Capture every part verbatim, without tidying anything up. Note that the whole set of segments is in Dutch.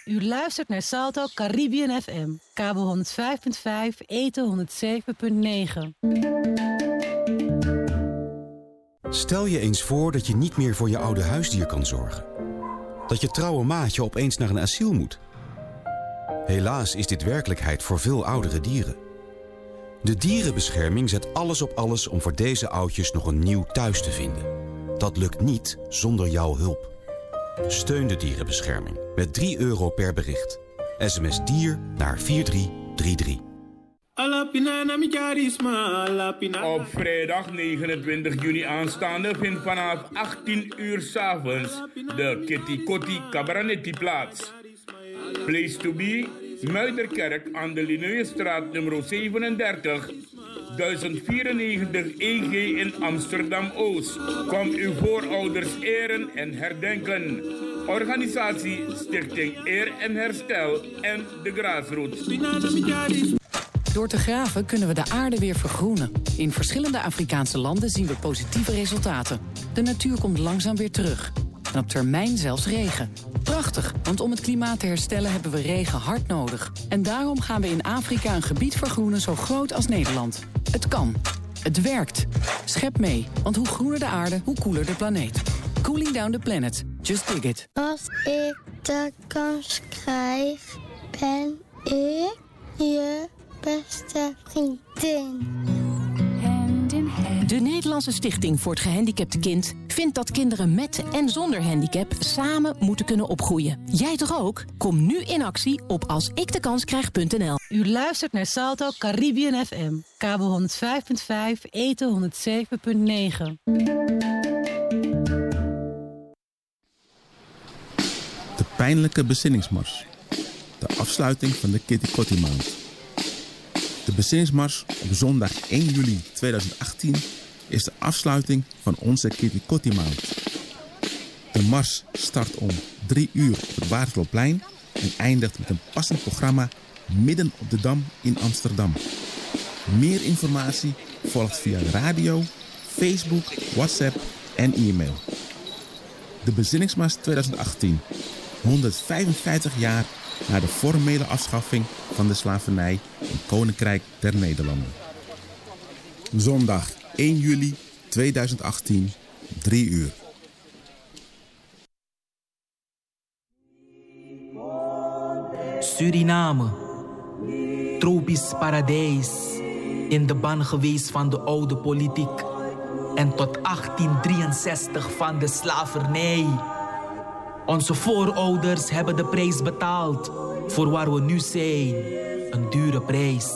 U luistert naar Salto Caribbean F M. Kabel honderd vijf komma vijf, eten honderd zeven komma negen. Stel je eens voor dat je niet meer voor je oude huisdier kan zorgen. Dat je trouwe maatje opeens naar een asiel moet. Helaas is dit werkelijkheid voor veel oudere dieren. De dierenbescherming zet alles op alles om voor deze oudjes nog een nieuw thuis te vinden. Dat lukt niet zonder jouw hulp. Steun de dierenbescherming met drie euro per bericht. S M S dier naar vier drie drie drie. Op vrijdag negenentwintig juni aanstaande vindt vanaf achttien uur 's avonds de Kitty Kotti Cabaretti plaats. Place to be, Muiderkerk aan de Linnaeusstraat nummer zevenendertig, duizend vierennegentig E G in Amsterdam-Oost. Kom uw voorouders eren en herdenken. Organisatie Stichting Eer en Herstel en de Grassroots. Door te graven kunnen we de aarde weer vergroenen. In verschillende Afrikaanse landen zien we positieve resultaten. De natuur komt langzaam weer terug. En op termijn zelfs regen. Prachtig, want om het klimaat te herstellen hebben we regen hard nodig. En daarom gaan we in Afrika een gebied vergroenen zo groot als Nederland. Het kan. Het werkt. Schep mee, want hoe groener de aarde, hoe koeler de planeet. Cooling down the planet. Just dig it. Als ik de kans krijg, ben ik je beste vriendin. De Nederlandse Stichting voor het Gehandicapte Kind vindt dat kinderen met en zonder handicap samen moeten kunnen opgroeien. Jij toch ook? Kom nu in actie op als ik de kans krijg punt n l. U luistert naar Salto Caribbean F M. Kabel honderd vijf komma vijf, eten honderd zeven komma negen. De pijnlijke bezinningsmars. De afsluiting van de Kitty Kotti maand. De bezinningsmars op zondag één juli tweeduizend achttien is de afsluiting van onze Kitty Kotti maand. De mars start om drie uur op het Waterloopplein en eindigt met een passend programma midden op de Dam in Amsterdam. Meer informatie volgt via radio, Facebook, WhatsApp en e-mail. De bezinningsmars tweeduizend achttien. honderdvijfenvijftig jaar na de formele afschaffing van de slavernij in Koninkrijk der Nederlanden. Zondag één juli tweeduizend achttien, drie uur. Suriname, tropisch paradijs, in de ban geweest van de oude politiek en tot achttien drieënzestig van de slavernij. Onze voorouders hebben de prijs betaald voor waar we nu zijn, een dure prijs.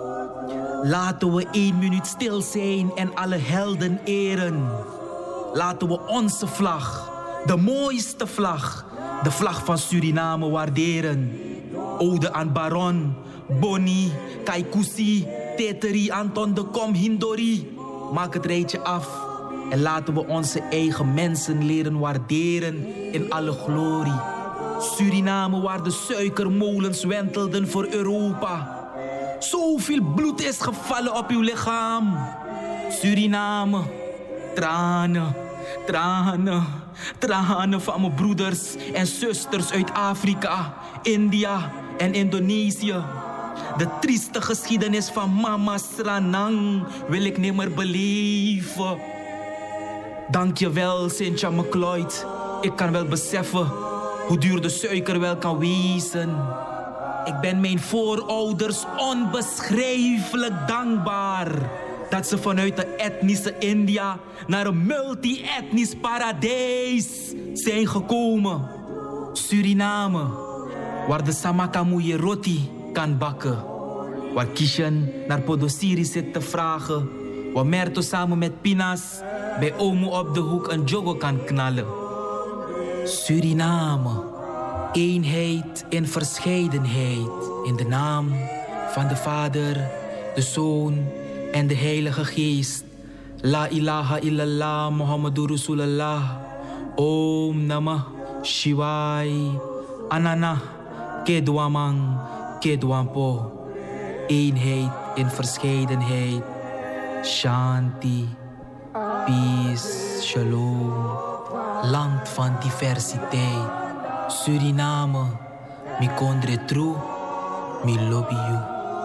Laten we één minuut stil zijn en alle helden eren. Laten we onze vlag, de mooiste vlag, de vlag van Suriname waarderen. Ode aan Baron, Boni, Kaikousi, Teteri, Anton de Kom, Hindori. Maak het rijtje af en laten we onze eigen mensen leren waarderen in alle glorie. Suriname waar de suikermolens wentelden voor Europa. Zoveel bloed is gevallen op uw lichaam. Suriname, tranen, tranen, tranen van mijn broeders en zusters uit Afrika, India en Indonesië. De trieste geschiedenis van Mama Sranang wil ik nimmer beleven. Dank je wel, Cynthia McLeod. Ik kan wel beseffen hoe duur de suiker wel kan wezen. Ik ben mijn voorouders onbeschrijfelijk dankbaar dat ze vanuit de etnische India naar een multi-etnisch paradijs zijn gekomen. Suriname, waar de Samakamuye roti kan bakken. Waar Kishan naar Podosiri zit te vragen. Waar Merto samen met Pinas bij Omo op de hoek een jogo kan knallen. Suriname, eenheid in verscheidenheid. In de naam van de Vader, de Zoon en de Heilige Geest. La ilaha illallah Muhammadur Rasulullah. Om Namah Shivai. Anana Kedwamang Kedwampo. Eenheid in verscheidenheid. Shanti. Peace. Shalom. Land van diversiteit. Suriname, mi kondre true, mi lobby you.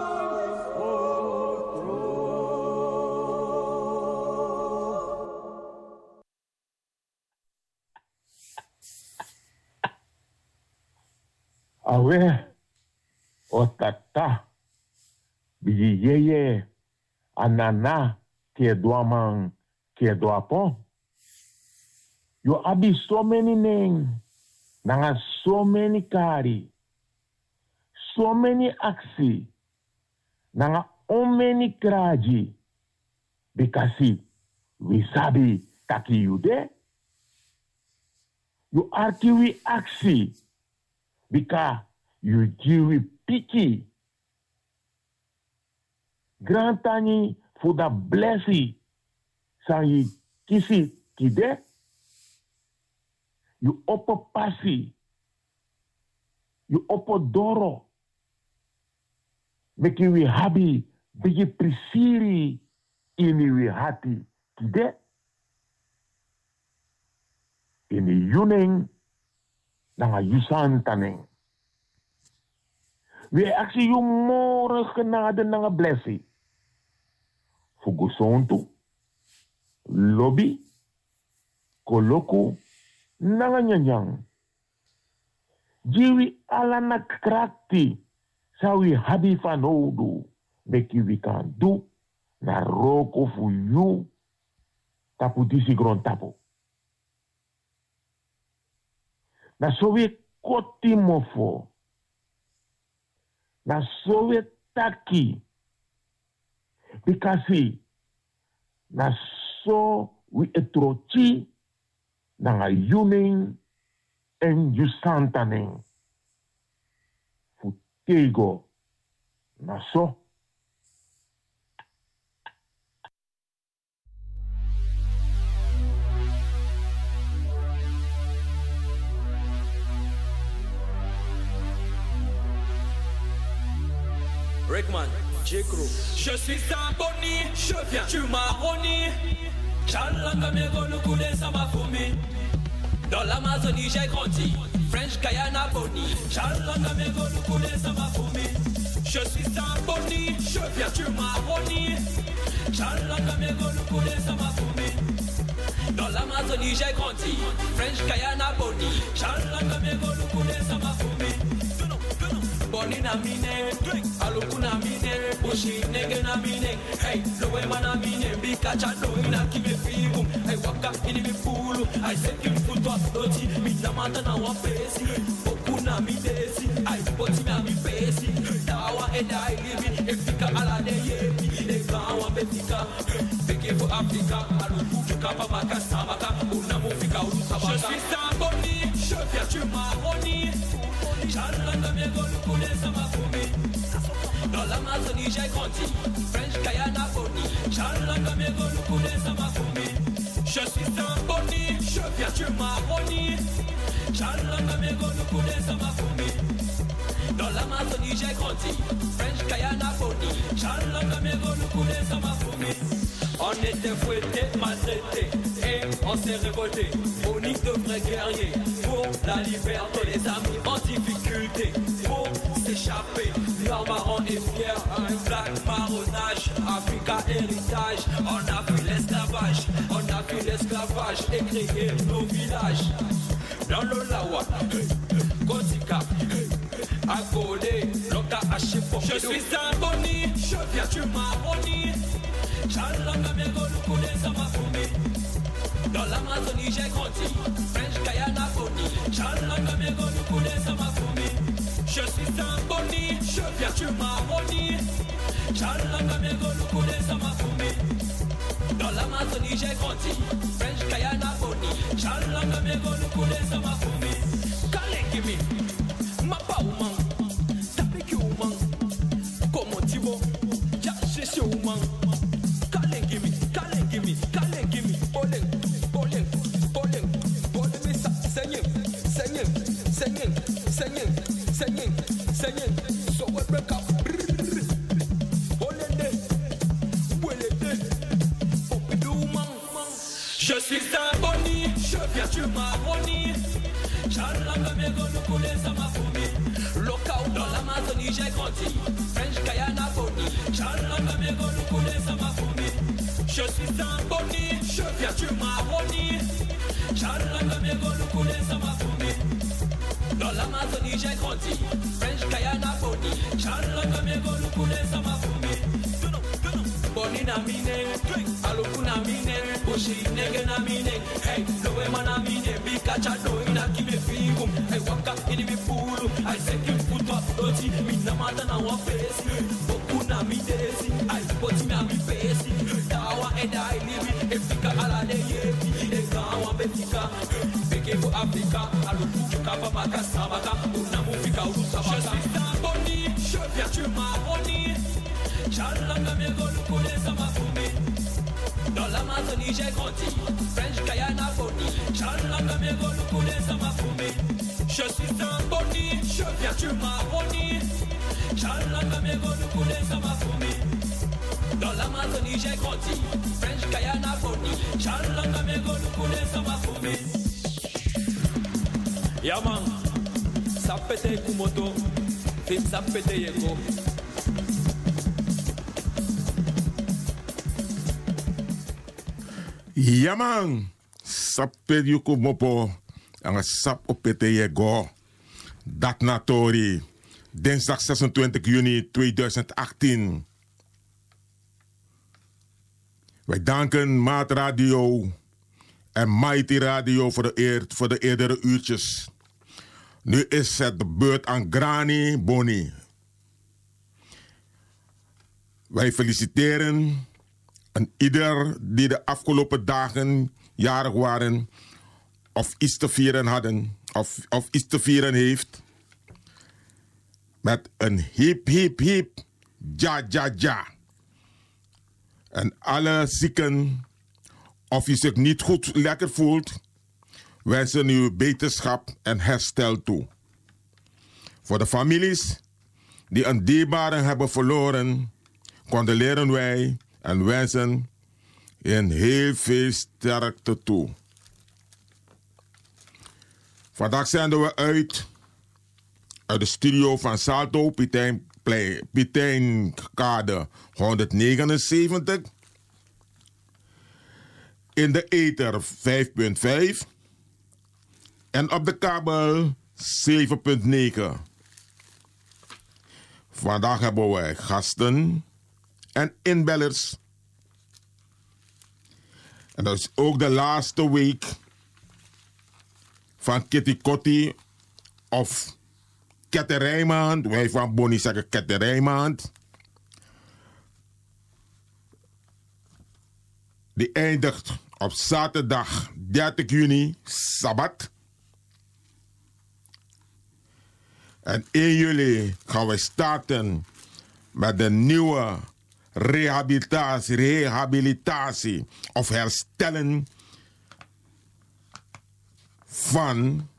Awe, otata, biji yeye, anana, ke doamang, ke doapon. You abi so many names, nanga so many kari, so many aksi, nanga on many kraji, because we sabi taki you de. You arki we aksi, because you jiwi piki. Grantani for the blessing, sa yi kisi kide. You opo pasi. You opo doro. Make we happy. Bigi prisiri. Ini we hati. Kide. Ini yuning. Nanga yusan taning. We actually you more genade nanga blessing. Fugusontu. Lobby. Koloku. Nanga nyanyang. Jiwi ala na krakti. Sawi habi fanodu. Beki we kan do. Na roko fu you. Tapu disi gron tapu. Na sowe koti mofo. Na sowe taki. Because na so we etrochi. Nanga yuning en yusantaning. Futego. Na so. Rickman, J-Crew. Je suis un boni, je viens du Maroni. Chalanga me golu kule sama fumi. Dans l'Amazonie j'ai grandi. French Guyana Boni. Chalanga me golu kule sama fumi. Je suis un boni, je viens du Maroni. Chalanga me golu kule sama fumi. Dans l'Amazonie j'ai grandi. French Guyana Boni. Chalanga me golu kule sama fumi. Boni na mine, aluku na mine, bushi nege na mine. Hey, lowe mana mine, bika chano ina kime figu. Hey, waka ini mi fulu, I set you foot off doti. Mi tamata na wapesi, boku na mi desi. I boti na mi pesi, dawa and I live in Africa ala de yebi. Ega betika, beke for Africa. Aluku kapa makasa maka, una mufika urutabaka. Je suis un boni, je viens du Maroni. Chalanga me golu kule sama fumi. Dans l'Amazonie j'ai grandi. French Guyana Boni. Chalanga me golu kule sama fumi. Je suis un boni, je viens du Maroni. Chalanga me golu kule sama fumi. Dans l'Amazonie j'ai grandi. French Guyana Boni. Chalanga me golu kule sama fumi. On était fouettés, maltraités, et on s'est révoltés. Boni de vrais guerriers, pour la liberté. Les amis en difficulté, pour s'échapper. Leurs marrons et fiers, un black marronnage. Africa héritage, on a vu l'esclavage. On a vu l'esclavage et créé nos villages. Dans le Lawa, Kotika, Agolé, Loka Hachifo. Je suis un boni, je viens du Maroni. Chalanga me golu kule sama fumi. Dans l'Amazonie j'ai grandi. French Guyana Boni. Chalanga me golu kule sama fumi. Je suis un boni, je viens du Maroni. Chalanga me golu kule sama fumi. Dans l'Amazonie j'ai grandi. French Guyana Boni. Chalanga me golu kule sama fumi. Kale gimme, mapa umang, tapiki umang, como tibo, ya sheshe umang. Gimme, Kale, gimme, Kale, gimme, bowling, bowling, bowling, bowling me sa, singing, singing, singing, singing, singing, singing. So we break up. Bowling day, bowling day, popidou man. Je suis un boni, je viens du Maroni. Chalanga me golu kule sama fumi. grandi. French Guyana Bonnie, Chalanga Megolo Kouleza Mafoumi. Je suis un Bonnie, je viens du Maroni. Chalanga Megolo Kouleza Mafoumi. Dans l'Amazonie j'ai grandi. French Guyana Bonnie, Chalanga Megolo Kouleza Mafoumi. Boni na mine, aluku na mine, oshi nege na mine. Hey, lowe mana mine, bikacha no ina kime fingum. Hey, waka ini mi pulu, I say kim putwa oti, mina mata na wa face. Boku na mi desi, I poti na mi face. Dawa and I live, Africa ala de yepi, e gawa befika, beke for Africa, aluku kapa maka samaka, una mufika urusa maka. Je suis un boni, je viens du Maroni. Chalanga Megolo Kouleza Mafoumi. Dans l'Amazonie j'ai grandi. French Guyana Bonnie. Chalanga Megolo Kouleza Mafoumi. Je suis un Bonnie, je viens du Maroni. Chalanga Megolo Kouleza Mafoumi. Dans l'Amazonie j'ai grandi. French Guyana Bonnie. Chalanga Megolo Kouleza Mafoumi. Yaman, sapete kumoto, fit sapete yeko. Ja man, sap pedjuku mopo, en sap opete je go. Dat natori, dinsdag zesentwintig juni tweeduizend achttien. Wij danken Maat Radio en Mighty Radio voor de, eer, voor de eerdere uurtjes. Nu is het de beurt aan Granny Bonnie. Wij feliciteren en ieder die de afgelopen dagen jarig waren of iets te vieren hadden of, of iets te vieren heeft met een hip hip hip ja ja ja. En alle zieken of je zich niet goed lekker voelt, wensen u beterschap en herstel toe. Voor de families die een dierbare hebben verloren, condoleren wij en wensen in heel veel sterkte toe. Vandaag zenden we uit uit de studio van Salto, Pietijnkade honderdnegenenzeventig. In de ether vijf punt vijf en op de kabel zeven punt negen. Vandaag hebben wij gasten en inbellers. En dat is ook de laatste week van Kitty Kotti of Ketterijmaand. Wij van Bonnie zeggen Ketterijmaand. Die eindigt op zaterdag dertig juni, Sabbat. En één juli gaan we starten met de nieuwe rehabilitatie, rehabilitatie of herstellen van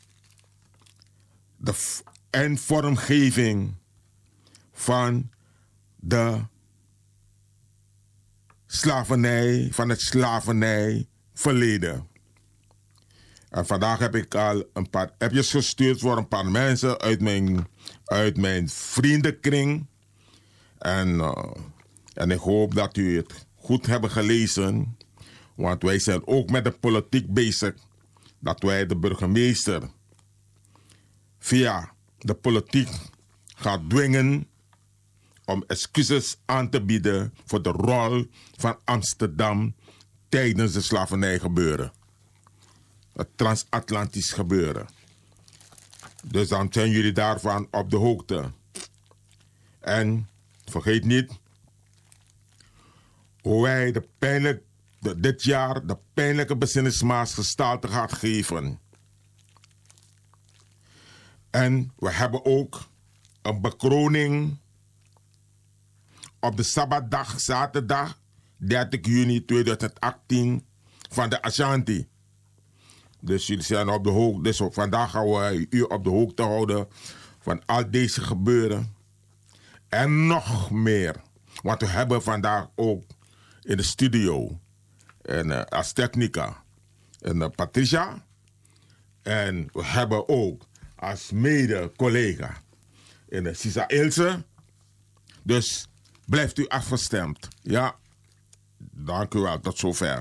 de f- en vormgeving van de slavernij, van het slavernijverleden. En vandaag heb ik al een paar appjes gestuurd voor een paar mensen uit mijn, uit mijn vriendenkring. En, uh, en ik hoop dat u het goed hebben gelezen. Want wij zijn ook met de politiek bezig. Dat wij de burgemeester via de politiek gaan dwingen om excuses aan te bieden voor de rol van Amsterdam tijdens de slavernijgebeuren. Het transatlantisch gebeuren. Dus dan zijn jullie daarvan op de hoogte. En vergeet niet hoe wij de pijnlijk, de, dit jaar de pijnlijke bezinningsmaas gestalte gaat geven. En we hebben ook een bekroning op de Sabbatdag, zaterdag dertig juni tweeduizend achttien van de Ashanti. Dus jullie zijn op de hoogte. Dus vandaag gaan we u op de hoogte houden van al deze gebeuren. En nog meer. Want we hebben vandaag ook in de studio en, uh, als technica en, uh, Patricia. En we hebben ook als mede-collega in de Sisa Ilse. Dus blijft u afgestemd. Ja, dank u wel. Tot zover.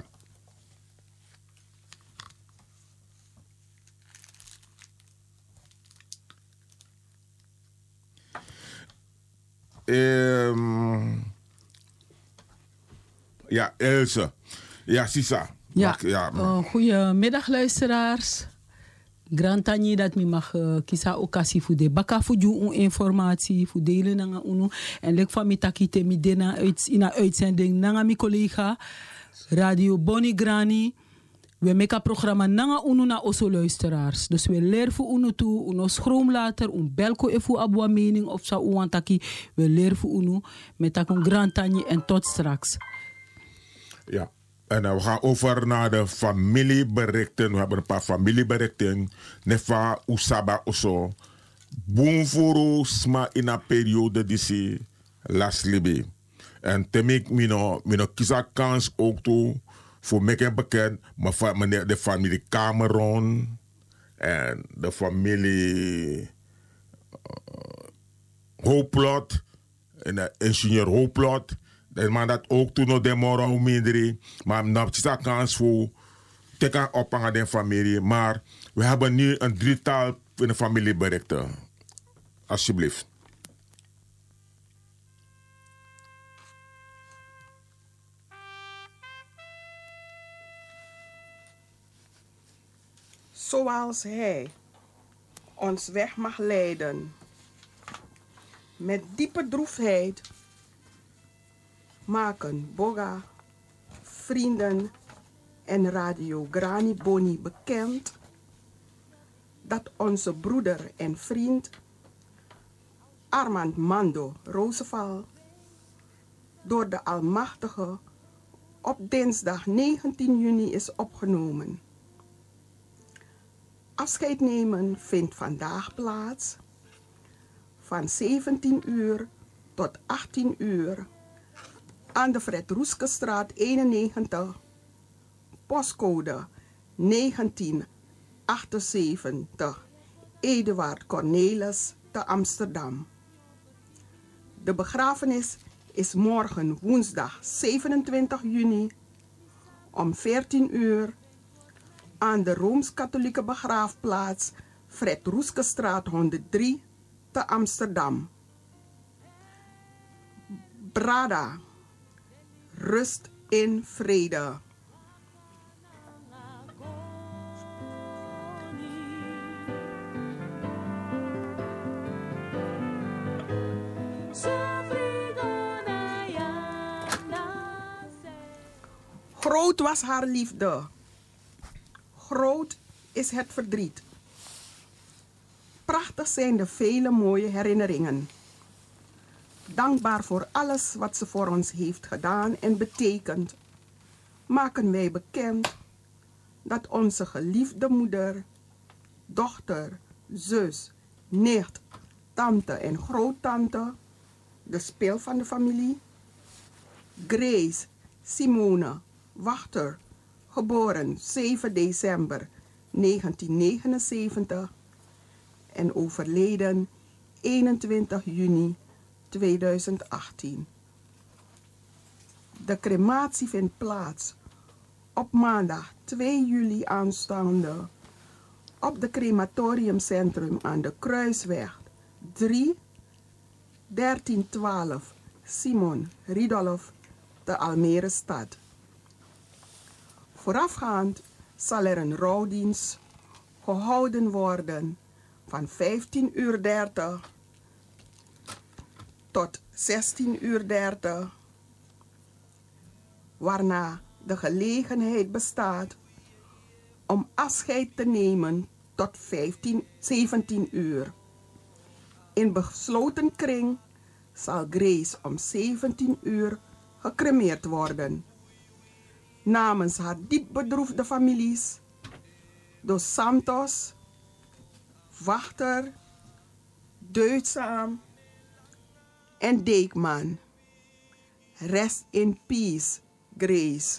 Um, ja, Ilse. Ja, Sisa. Ja, Mag, ja uh, goedemiddag luisteraars. Grantani dat mi mag uh, kisa okasi voor de baka voor ju informatie voor delen nanga uno en lek van mi takite mi dena uit in een uitzending nanga mi collega Radio Boni Grani. We maken programma nanga uno na oso luisteraars. Dus we leren voor uno toe, uno schroom later, un belko e voor abua mening of sa uantaki. We leren voor uno met takun Grantani en tot straks. Ja. En uh, we gaan over naar de familieberichten. We hebben een paar familieberichten. Nefa Usaba Oso. Boonforo sma in een periode die ze las libi. En temik mino, mino kisa kans ook toe. Voor mij bekend. Maar de familie Cameron. En de familie uh, Hooplot. En de ingenieur Hooplot. Dat man dat ook toen nog de morgen minder. Maar nog is dat kans voor te op aan de familie. Maar we hebben nu een drietal in de familie berichten. Alsjeblieft. Zoals hij ons weg mag leiden. Met diepe droefheid maken Boga, vrienden en Radio Grani Boni bekend dat onze broeder en vriend Armand Mando Roosevelt door de Almachtige op dinsdag negentien juni is opgenomen. Afscheid nemen vindt vandaag plaats van zeventien uur tot achttien uur aan de Fred Roeskestraat eenennegentig, postcode negentien achtenzeventig, Eduard Cornelis te Amsterdam. De begrafenis is morgen woensdag zevenentwintig juni om veertien uur aan de Rooms-Katholieke begraafplaats Fred Roeskestraat honderddrie te Amsterdam. Brada, rust in vrede. Groot was haar liefde. Groot is het verdriet. Prachtig zijn de vele mooie herinneringen. Dankbaar voor alles wat ze voor ons heeft gedaan en betekent, maken wij bekend dat onze geliefde moeder, dochter, zus, nicht, tante en groottante, de speel van de familie, Grace Simone Wachter, geboren zeven december negentien negenenzeventig en overleden eenentwintig juni tweeduizend achttien. De crematie vindt plaats op maandag twee juli aanstaande op de crematoriumcentrum aan de Kruisweg drie, dertien twaalf Simon Ridolf te Almere stad. Voorafgaand zal er een rouwdienst gehouden worden van vijftien uur dertig tot zestien uur dertig, waarna de gelegenheid bestaat om afscheid te nemen tot vijftien, zeventien uur. In besloten kring zal Grace om zeventien uur gecremeerd worden. Namens haar diep bedroefde families, Dos Santos, Wachter, Deutzaam en Deekman. Rest in peace, Grace.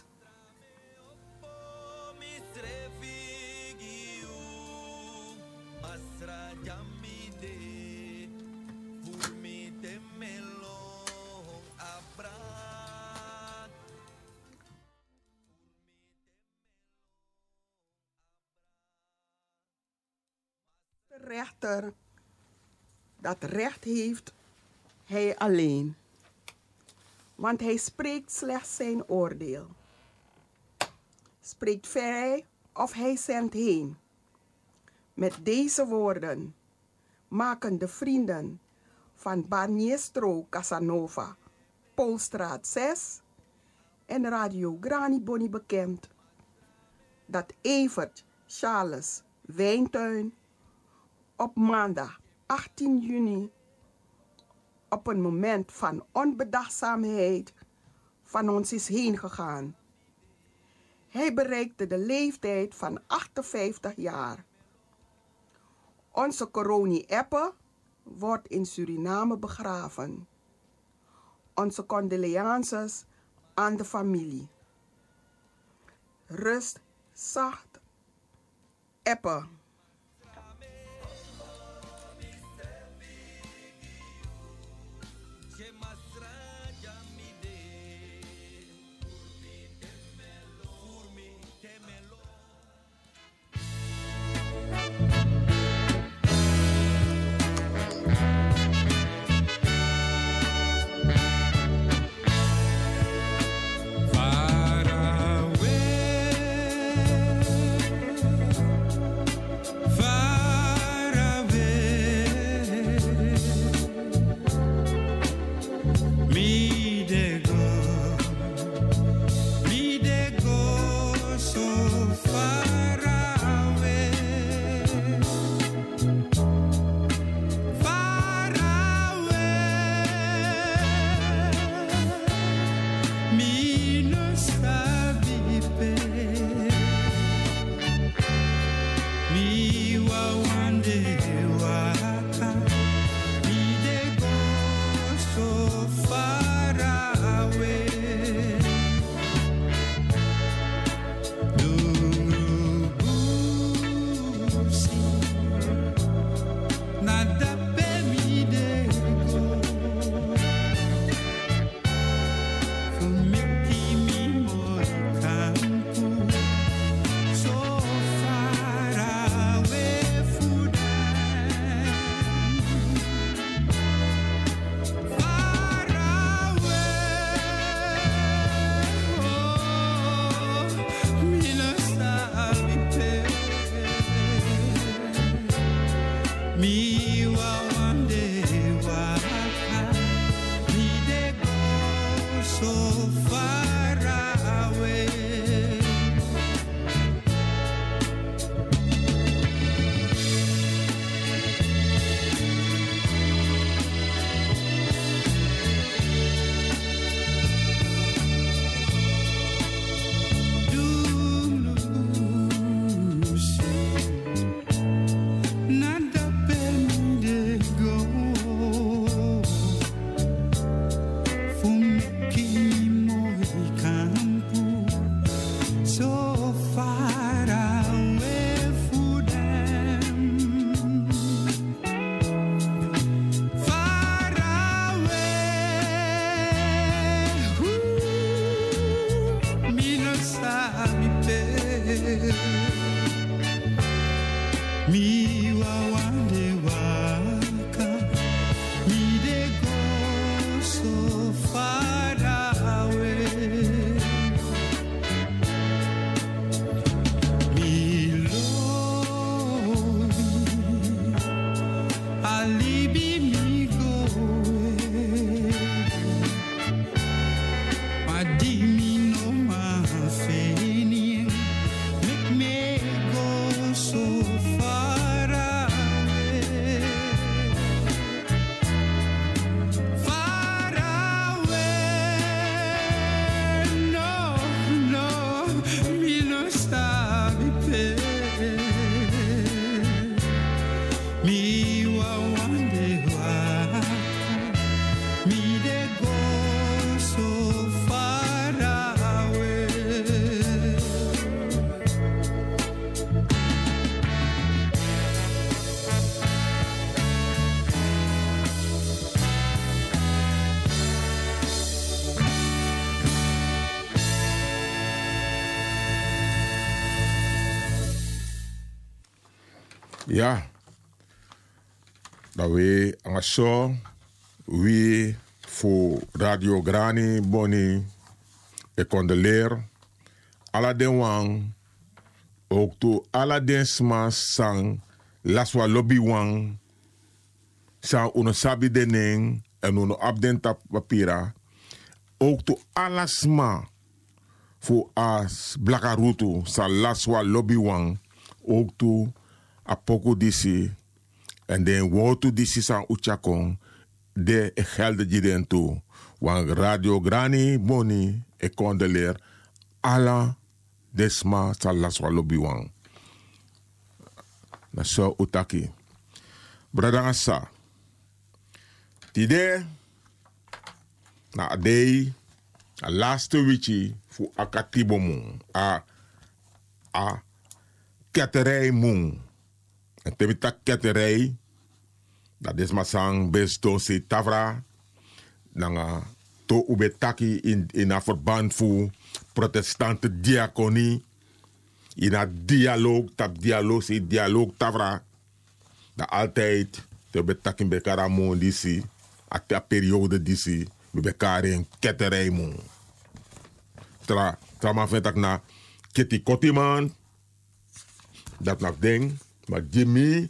rechter dat recht heeft, hij alleen. Want hij spreekt slechts zijn oordeel. Spreekt vrij of hij zendt heen. Met deze woorden maken de vrienden van Barniestro Casanova, Poolstraat zes en Radio Grani Boni bekend dat Evert Charles Wijntuin op maandag achttien juni op een moment van onbedachtzaamheid van ons is heen gegaan. Hij bereikte de leeftijd van achtenvijftig jaar. Onze Coroni Eppe wordt in Suriname begraven. Onze condolences aan de familie. Rust zacht, Eppe. Ja, Dat we aan zo we voor Radio Grani Boni ik condoleer alla den wang ook to alla den sma sang laswa lobby wang sang uno sabi dening en uno abden tap papira ook to alla sma voor as blakarutu sa laswa lobby wang ook to apoko disi en den wotu disi sang uchakong de gelde jiden toe. Want Radio Grani Boni e condoleer alla desma salaswa lobby wang. Na so utaki. Bradanga sa. Tide na adei a laatste wichi fu akatibo mung. A a ketterij mung. En tebita ketterij dat is maar sang best to se tavra nanga to ubetaki in in een verband voor protestante diaconie in een dialoog tap dialoog se dialoog tavra dat altijd te betaki in bekara mon disi a te periode disi be bekare in ketterij mon tra tra ma vindt ik na Kitty Kotiman dat nak ding maar Jimmy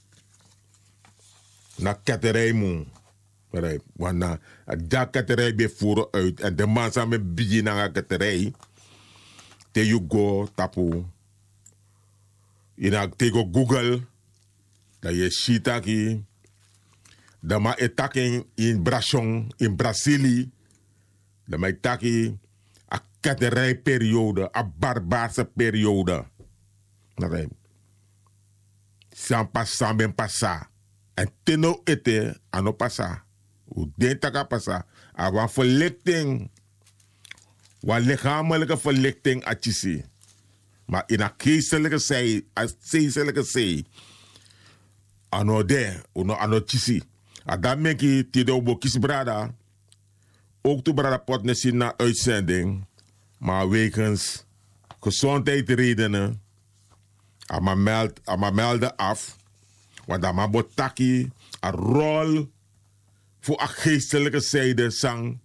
na ketterij moe. Want na dat ketterij bij voeren uit en de man samen begin naar ketterij. Te you go tapu. Je na tego Google. Dat je ziet aki. Dat ma etaking in Brasong in Brazilië. Dat ma etaki a ketterij periode, a barbaarse periode. Dat San passa ben passa. En teno ete ano passa. U den taka passa. A wan verlichting. Wan lichamelijke verlichting atjisi. Maar in a geestelijke zij, a geestelijke zij. Ano de, uno ano tjisi. A dan meki tido bo kis brada. Ook to brada potnesi na uitzending. Maar wegens gezondheidsredenen. Ama meld, ama melden af. Want dan maar botaki een rol voor een geestelijke zijde sang.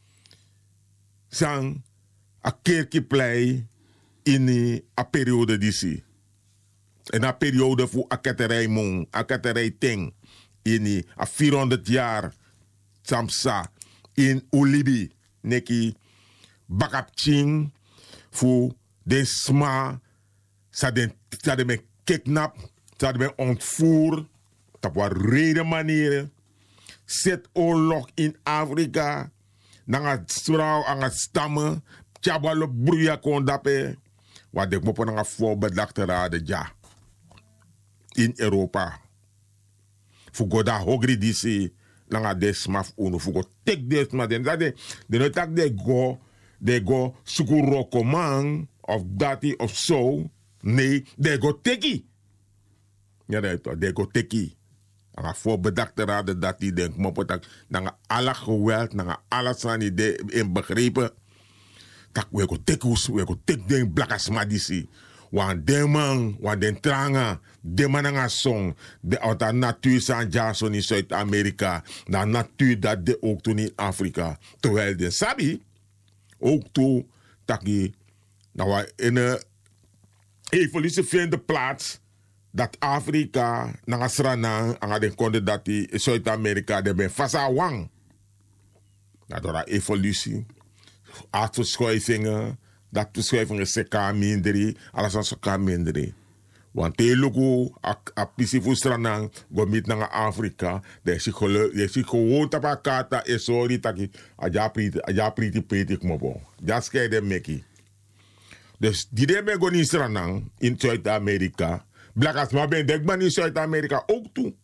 Sang een kerkjeplei in een periode die zie. In een periode voor een ketterij mong, een ketterij ting. In een vierhonderd jaar samsa in Ulibi. Neki bakapching voor de sma. Sa de me kidnap. Ze hadden mij ontvoerd op wat reden manieren. Zet oorlog in Afrika. Dan het vrouw aan het stammen. Tjabalo broeia kon dappen. Wat ik moet een voorbedacht raden, ja. In Europa. Voor goda hogri disi. Dan het desmaf uno. Voor god tek desmaf. Dan dat de. Dan tak de go. De go sukuro komang. Of dati of zo. Nee. De go teki. Ja, dat is go teki. Aan voorbedachte raden dat die denkt, mopotak, na alle geweld, na alle sani de inbegrepen. Tak we go tekus, we go tek den blakas madisi. Want de man, want den tranga, de man nga song, de uit de natuur san jason in Zuid-Amerika, de natuur dat de ook toen in Afrika. Terwijl de sabi, ook toe, taki, nou in een evolutie vindt plaats. Dat Afrika, na Srana, aan de konde dat die Zuid-Amerika, de ben fasa wang. Dat door de evolutie, aardverschuivingen, dat verschuivingen seka minderi, alles aan seka minderi. Want te lugu, a pisi fu Srana, go mit na Afrika, de si kholo, de si gewoon tapakata, e sorry taki, a ja priti, a ja priti priti kmobo. Ja skei de meki. Dus die de ben go ni Srana, in Zuid-Amerika, Blakas maar ben dekman in Zuid-Amerika ook toe.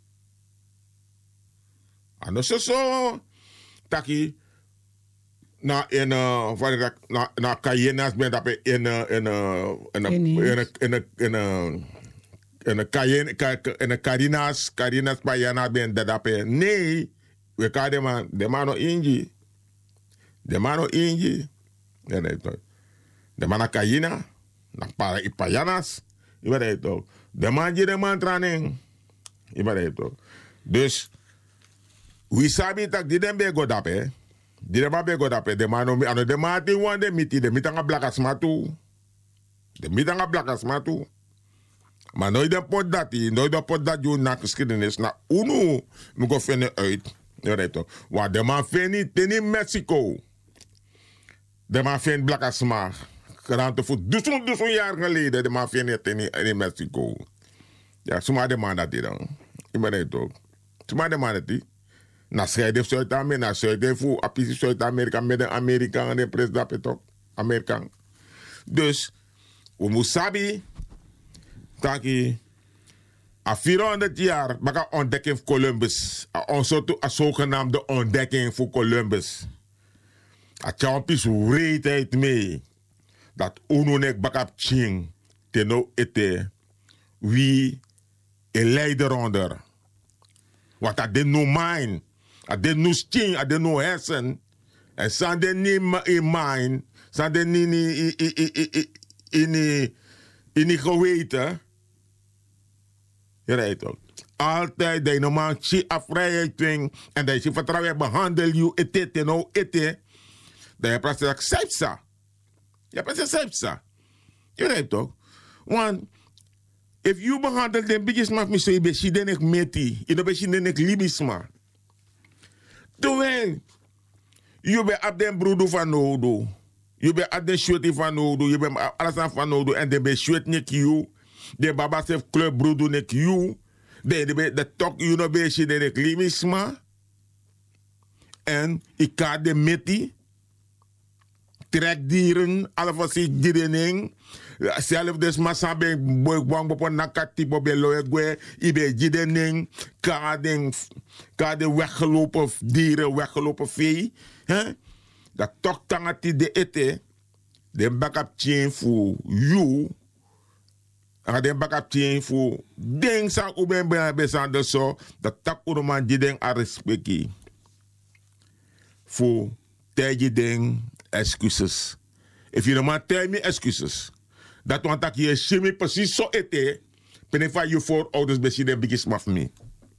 En dat is zo. Taki. Na in na na na Cayenas ben dat in in in in in in in Cayenne in Carinas Carinas Payana ben dat nee. We kan de man de man no inji. De man no inji. Nee nee toch. De man na Cayena. Na para Ipayanas. Je weet het toch. De man die de man training. Je weet het toch. Dus, wie sabi tak di den be godap, hè? Di den be godap, hè? De man no mi, ano de man ti wan de miti, de mitanga blakas matu. De mitanga blakas matu. Maar nooit de pot dat die, nooit de pot dat je na geschiedenis, na uno, nu go vinden uit. Je weet toch? Want de man vindt niet in Mexico. De man vindt blakas maar. Gerante voor duizend, duizend jaar geleden, de man vindt het in, in Mexico. Ja, zomaar de man dat die dan. Je weet toch? Zomaar de man dat die. Na scheiden Zuid-Amerika, na scheiden voor apisi Zuid-Amerika met de Amerikaan en de president toch? Amerikaan. Dus, we moeten sabi, taki, a vierhonderd jaar, baka ontdekking van Columbus. A onze a zogenaamde ontdekking van Columbus. A champis reetheid mee. Dat ununek bakap ching, teno ete, wie een leider onder. Want dat dit no mind, dat dit no ching, dat dit no hersen. En san dit niet in mind, san dit niet in in geweten. Je rijdt ook. Altijd de normaal chi afvrijheid dwing en dat je vertrouwen behandel je ete teno ete. Dat je praat dat sepsa. Je praat dat sepsa. Je rijdt ook. Want if you behandel de biggest man met zo'n beetje dan ik meti, je dan beetje dan ik libisma. Toen je bent op den broeder van nodo, je bent op den shootie van nodo, je bent alles van nodo en de ben shoot nek you. De baba heeft club broeder nek you. De de de tok you no beetje dan ik libisma. En ik kan de meti. Trekdieren, alle van zich direning. Zelf dus massa ben boy bang bopon nakati bobe loegwe. Ibe direning. Kading, kading weggelopen dieren, weggelopen vee. Hè? Dat toch tangati de ete. De backup chain voor you. En de backup chain voor ding sa uben ben besande so. Dat tak uroman direning a respecti. Voor tegen ding. Excuses. If you don't tell me excuses, dat want dat je shimi precies zo ete, penefa je voorouders besi de biggest maf me.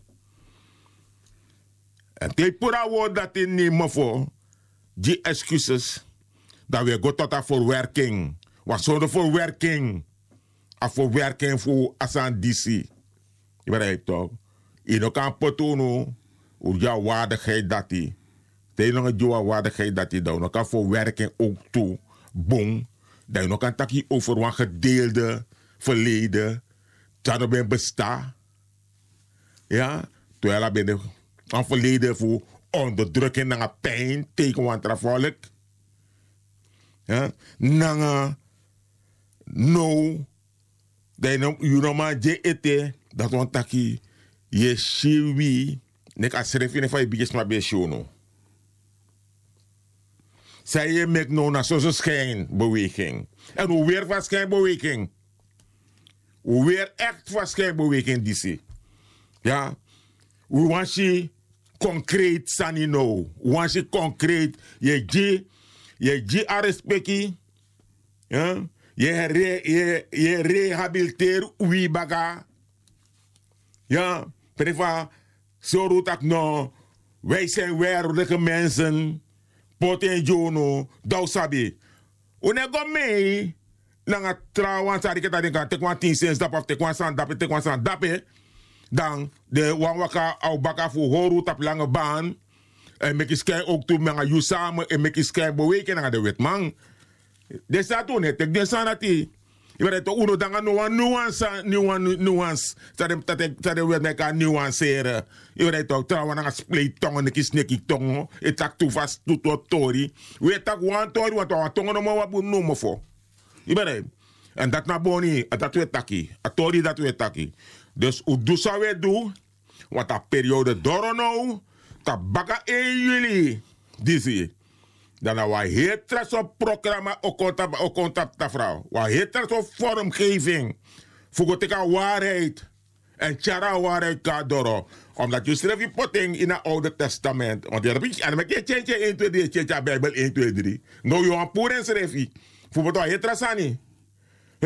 En te pura woord dat in nemen voor die excuses, dat we go tot voor werking. Wat zonder voor werking, af voor werking voor asan D C. Je weet toch? Je nog kan potono, hoe jouw waardigheid dat die. De nog een joa waardigheid dat je dan nog kan voor werken ook toe, boom. Dat je nog kan takkie over een gedeelde verleden, dat nog ben bestaan. Ja, toen je ben een verleden voor onderdrukking en pijn tegen wat volk. Ja, nanga, no, dat je nog je maar je ete, dat want takkie je shiwi, nek a schrijven van je biggest maar bij show. Zij je met nou naar zo'n schijnbeweging. En hoe weer van schijnbeweging. Hoe weer echt van schijnbeweging die ze. Ja. Hoe was je concreet sani nou. Hoe was je concreet. Je je je je respecti. Ja. Je re, je je rehabiliteer wie baga. Ja. Prefa. Zo roet ik nou. Wij zijn wereldlijke mensen. Poten jono, dau sabi. Une go mee, nanga trouwan sa diketa dinka, tek wan tien cents dap of tek wan san dap, tek wan san dap, dan de wan waka au baka fu horu tap lange baan, en mek is kei ook toe menga yu samen, en mek is kei beweken nanga de wetman. De sa toen het, tek den san ati. Je weet het, uno danga nuance, nuance, nuance. Dat de wet meka nuanceren. Je weet het ook, trouwen aan een spleet tongen, een kisneki tongen. Het tak toe vast, toe tot tori. We tak one tori, want we tongen nog maar wat we noemen voor. Je weet het. En dat na boni, dat we taki. A tori dat we taki. Dus hoe doe zou we doen? Want dat periode door nou, dat baka één juli. Dizzy. Dan wa hetra zo'n programma ook contact de vrouw. Wa hetra zo'n vormgeving. Voor de waarheid. En tjara waarheid kan door. Omdat je schrijft je potting in het Oude Testament. Want je hebt en dan je tjentje één, twee, drie, tjentje Bijbel één, twee, drie. Nou je aan poer en schrijf je. Voor wat hetra sani.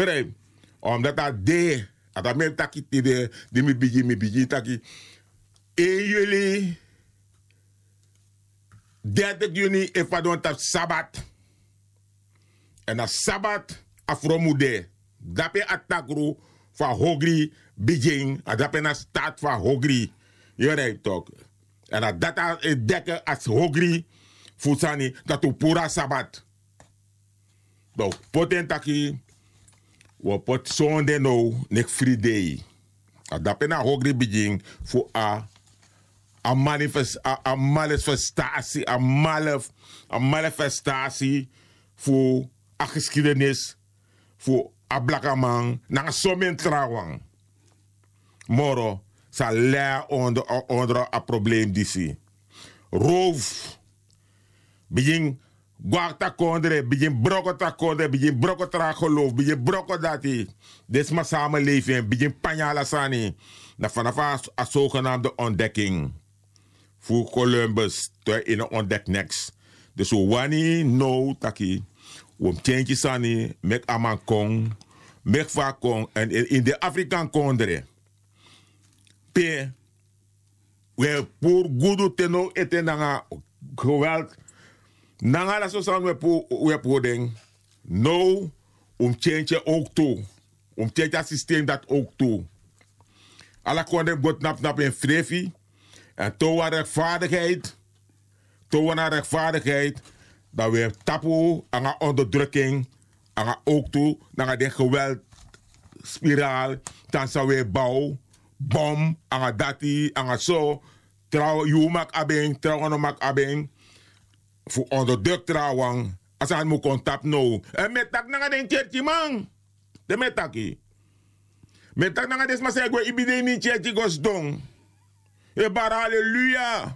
Omdat dat de. Dat me taki de. Die me bigi me bigi taki. één juli, dertig juni, if I don't have Sabbat. En na Sabbat, afromude. Dape atakru van Hogri, Beijing. En dape na staat van Hogri. Je rijdt toch. En na dat dekken als Hogri, Fusani, dat u pura Sabbat. Donc, potentaki, we pot zonde nou, nek free day. En dape na Hogri, Beijing, voor a a manifest, a, a manifestatie, a, malef, a manifestatie voor a geschiedenis, voor a blakke man, na somen trouwang. Moro, sa leer onder, onder a probleem disi. Roof, begin guarda kondre, begin broko ta kondre, begin broko tra geloof, begin broko dati. Dit maar samenleving, begin panjala sani. Na vanaf a, a zogenaamde ontdekking. Voor Columbus, te in een ontdek niks. Dus we wani no taki, we change sani, mek aman kong, mek va kong, en in de Afrikaan kondre. Pe, we pour gudu teno ete nanga geweld, nanga la so sang we pour we pour ding. No, um change ook toe, um change systeem dat ook toe. Alla kondre got nap nap in frevi. En toa rechtvaardigheid, toa rechtvaardigheid, dat we tapu aan onderdrukking, aan ook toe, naar de geweldspiraal, dan zou we bouw, bom, aan dati, aan zo, trouw, je maak abeng, trouw, no maak abeng, voor onderdruk trouwang, als hij moet contact nou. En met tak naar de kerkje man, de met taki. Met tak naar de maar zeg ik, ibide niet kerkje gos dong. E bar halleluja.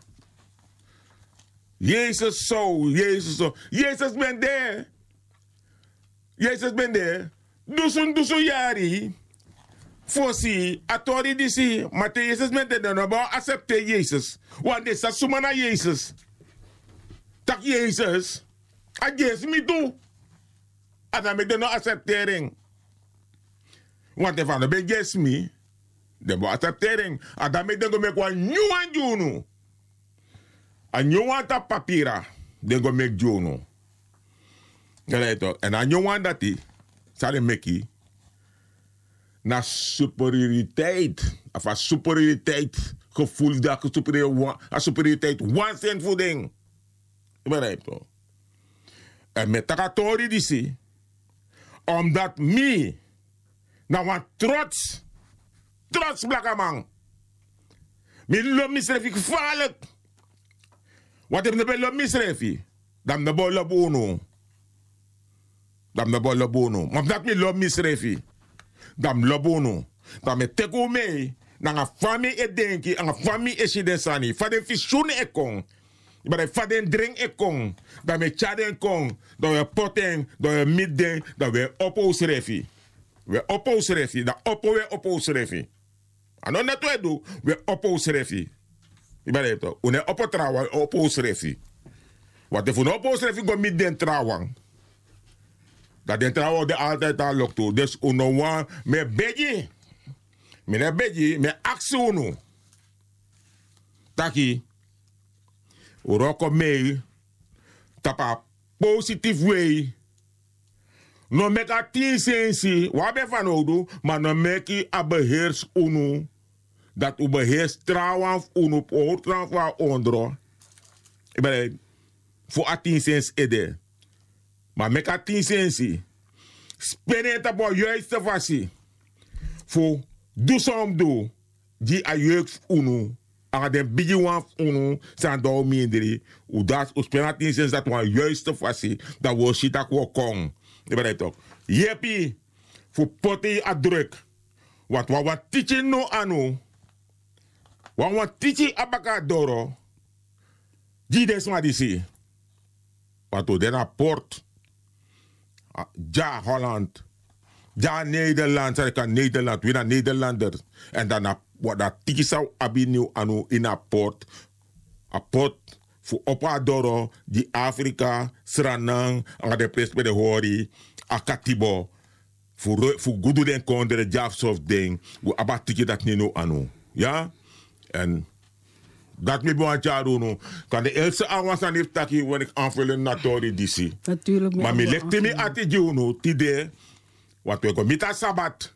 Jezus zo, Jezus zo. Jezus ben daar. Jezus ben daar. Dusun dusun jari. Fosi, atori disi. Maar te Jezus ben daar. Nou, maar accepte Jezus. Want dit is suma na Jezus. Tak Jezus. A Jezus me toe. En dan ben ik nou acceptering. Want van de ben Jezus me. De bo acceptering. A dan met dengo mek wan nieuw aan jono. A nieuw aan ta papira. Dengo mek jono. En a nieuw aan dati. Sale meki. Na superioriteit. Of a superioriteit gevoel dat a superioriteit wansend voeding. Je begrijpt toch? En met takatori disi. Omdat mi. Na wan trots. Trots blakke man. Mi lo misrefi gevaarlijk. Wat heb je lo misrefi? Dan de bol op uno. Dan de bol op uno. Maar dat mi lo misrefi. Dan lo uno. Dan me teko mee. Dan een familie e denki. En een familie e shidensani. Vaden fisioen e kong. Maar vaden drink e kong. Dan me chaden kong. Dan we poten. Dan we midden. Dan we opos refi. We opos refi. Dan oppo we opos refi. En dan net we doen, we oppos refi. Je begrijpt toch? We oppo trouwen, oppos refi. Wat de voor oppos refi go met den trouwen. Dat den trouwen de altijd aan lok toe. Dus uno wan me beji. Me beji, me actie uno. Taki. Uroko mee. Tapa positief way. No mek a tien sensi, waar ben van oudu, maar no mek i a beheers unu. Dat u beheers trouwens unu op oortran van ondro. Ik ben voor a tien sens ede. Maar mek a tien sensi. Spenne het op juiste vasie. Voor doe som doe. Die a jeugd unu. Aan de bigi wan unu. Zijn daar minderi. U dat, u spenne a tien sens dat wan juiste vasie. Dat we shit ak wo kong. Je begrijpt ook. Jepi, voor poten a druk. Want wat wat tietje no anu. Wat wat tietje abaka doro. Die desma disi. Want we den a port. Ja Holland. Ja Nederland. Zeg ik Nederland. We zijn Nederlanders. En dan wat dat tietje zou abinu anu in a port. A port. Voor opa doro, die Afrika, Sranang, aan de pres bij de hori, akatibo. Voor voor goede den kondere jobs of ding, we abatiki dat niet no anu. Ja? En Dat me bon doen. Kan de eerste avans aan heeft taki wanneer ik aanvullen naar Tori D C. Natuurlijk. Maar me lekte me ati juno tide. Want we komen met sabat.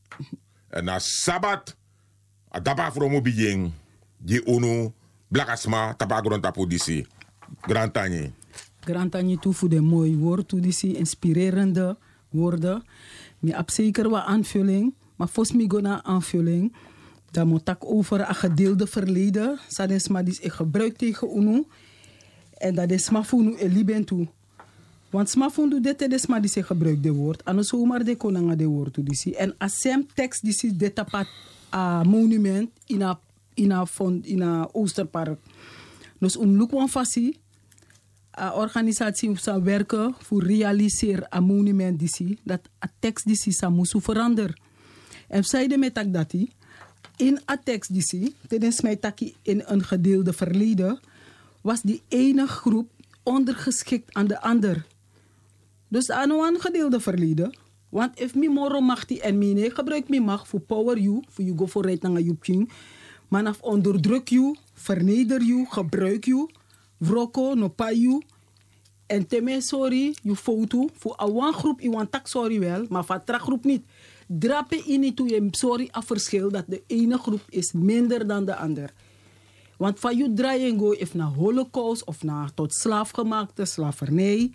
En na sabat, a dapa from bijeng. Die uno blakasma tapagron tapo D C. Grand Tanye. Grand Tanye toe voor de mooie woord toe D C, inspirerende woorden. Me heb zeker wat aanvulling, maar volgens mij gaan naar aanvulling. Dat moet ik over een gedeelde verleden. Dat is maar die ik gebruik tegen UNO. En dat is maar voor UNO en lieben toe. Want smafoon doet dit, is maar die ze gebruikt de woord. En zo maar de konanga de woord toe die. En als hem tekst die is dit op een monument in een in een fond in een Oosterpark. Dus om lukwan fasie, een organisatie zou werken voor realiseren een monument die dat een tekst die is moet veranderen. En zeiden met dat dat in een tekst die tijdens mij taki in een gedeelde verleden was die ene groep ondergeschikt aan de ander. Dus aan een gedeelde verleden. Want if mi moro mag die en mi nee gebruik mi mag voor power you, voor you go for right naar je king. Maar af onderdruk you, verneder you, gebruik you, vroko no pa you. En teme sorry, you foto voor een groep, je want tak sorry wel, maar voor een groep niet. Drape in niet toe je sorry af verschil dat de ene groep is minder dan de ander. Want van je draaien go if na holocaust of na tot slaafgemaakte slavernij.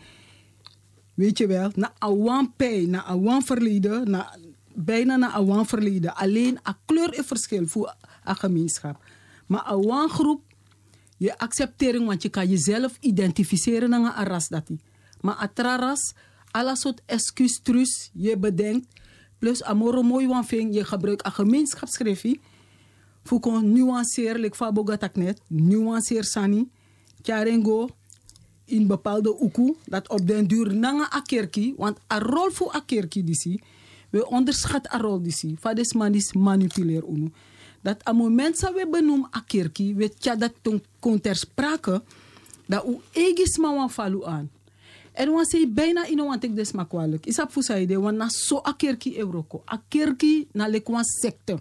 Weet je wel, na awan pay, na awan verleden, na, bijna na awan verleden. Alleen een kleur is verschil voor een gemeenschap. Maar awan groep, je acceptering, want je kan jezelf identificeren naar een ras dat die. Maar atra ras, alle soort excuus trus, je bedenkt. Plus amoro mooi wan ving, je gebruikt een gemeenschapsschriftje. Voor kon nuanceren, like Fabo gatak net, nuanceer sani, kjarengo. In bepaalde uku, dat op den duur nanga akerki, want een rol voor akerki disi, we onderschat een rol disi, vades manis manipuleer unu. Dat een moment dat we benoemen akerki, we tja dat kon ter sprake, dat u egisma wan falu aan. En we zeggen bijna in want ik des maar kwalijk. Is dat voor zijde, want na zo akerki euroko, akerki na lekwan secte.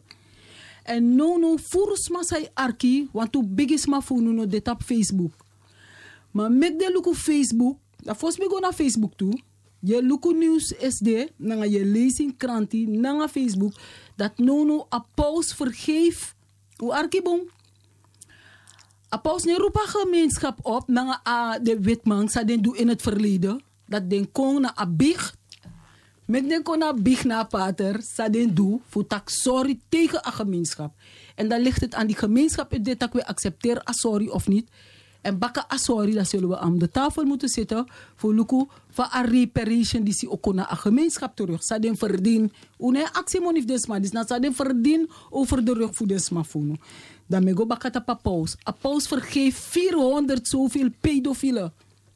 En no no furus masai arki, want u bigisma voor no dit op Facebook. Maar met de look op Facebook, dat volgens mij go naar Facebook toe. Je look op nieuws S D, na je lezing kranti, na Facebook, dat nono a pauze vergeef. Hoe arkibong? A pauze ne roepa gemeenschap op, na a de witman, sa den doe in het verleden, dat den kon na a big, met den kon na big na pater, sa den doe, voor tak sorry tegen a gemeenschap. En dan ligt het aan die gemeenschap, dit dat we accepteren a sorry of niet. En bakka asori, dat zullen we aan de tafel moeten zitten. Voor luku, voor een reparation die ze ook naar een gemeenschap terug. Ze den verdien. Une actie monif desma. Dus na ze den verdien over de rug voor desma funo. Dan me go bakka tapa paus. A paus vergeeft vierhonderd zoveel pedofielen.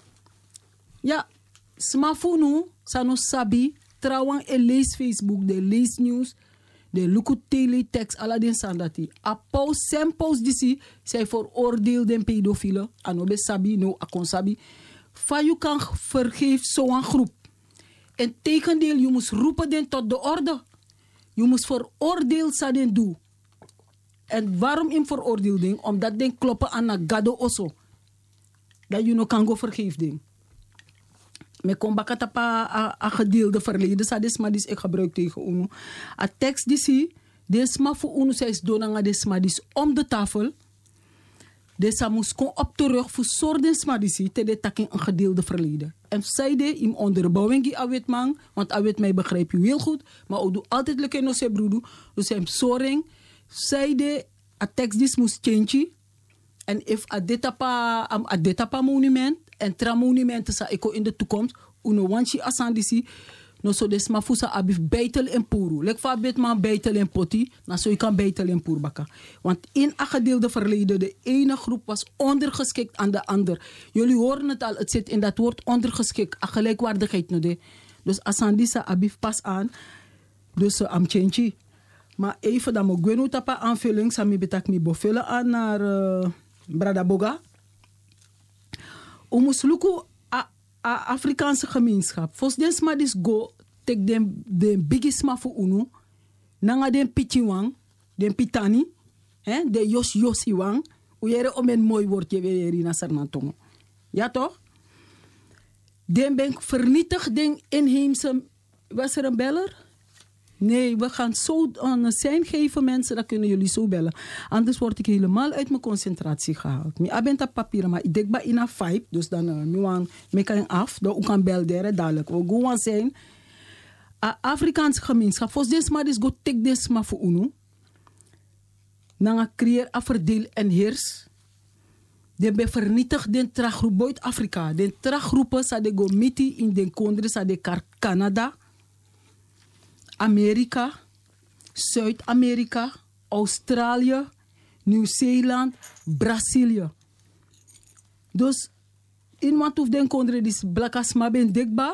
Ja, sma funo, sano sabi. Trouwens, en lees Facebook, de lees nieuws. De luku teletext, alla den sandati. A paus, sem paus disi, zij veroordeelden pedofielen. Anobe sabi, no akon sabi. Fa you kan vergeef zo'n groep. En tegendeel, je moet roepen den tot de orde. Je moet veroordeeld zijn den doen. En waarom in veroordeelding? Omdat den kloppen aan een gado oso. Dat je no kan go vergeefding. Me kom bakata pa a gedeelde verleden, sa des maar dis ik gebruik tegen uno. A tekst disi, des maar voor uno says donanga des maar dis om de tafel. Des moest kon op terug voor soorten smadisi te de taking een gedeelde verleden. En zeide in onderbouwing die awet man, want awet mij begrijp je heel goed, maar ook doe altijd lekker no se broedu. Dus hem soring, zeide a tekst dis moest change. En if a detapa a detapa monument en tra monumenten sa eko in de toekomst, uno wanchi asandisi, no so des ma fusa abif beitel en puru. Lek fa bet man beitel en poti, na so je kan beitel en pur baka. Want in een gedeelde verleden, de ene groep was ondergeschikt aan de ander. Jullie horen het al, het zit in dat woord ondergeschikt, a gelijkwaardigheid no de. Dus asandisa abif pas aan, dus uh, am chenchi. Maar even dan mo gwenu tapa aanvulling, sami betak mi bofele aan naar uh, Brada Boga. Omus luku a, a Afrikaanse gemeenschap. Fos den sma dis go tek den den bigisma fu unu. Nanga den pitiwang, den pitani, hè, de yos yosi wang. Oeiere om een mooi woordje weer in Sarnatongo. Ja toch? Den ben vernietigd, den inheemse... Was er een beller? Nee, we gaan zo een sein geven, mensen. Dan kunnen jullie zo bellen. Anders word ik helemaal uit mijn concentratie gehaald. Ik ben op papier, maar ik denk bij in een vibe. Dus dan uh, ik kan af. Dan kan bellen dadelijk. We gaan zijn. A Afrikaanse gemeenschap. Volgens dit maar is go take this maar voor unu. Dan creëer a verdeel en heers. De be vernietigd den tragroep buiten Afrika. Den tragroepen sa de go miti in den kondre sa de kar Canada, Amerika, Zuid-Amerika, Australië, Nieuw-Zeeland, Brazilië. Dus in wat hoeft den kondre dis blakas ma ben dekba.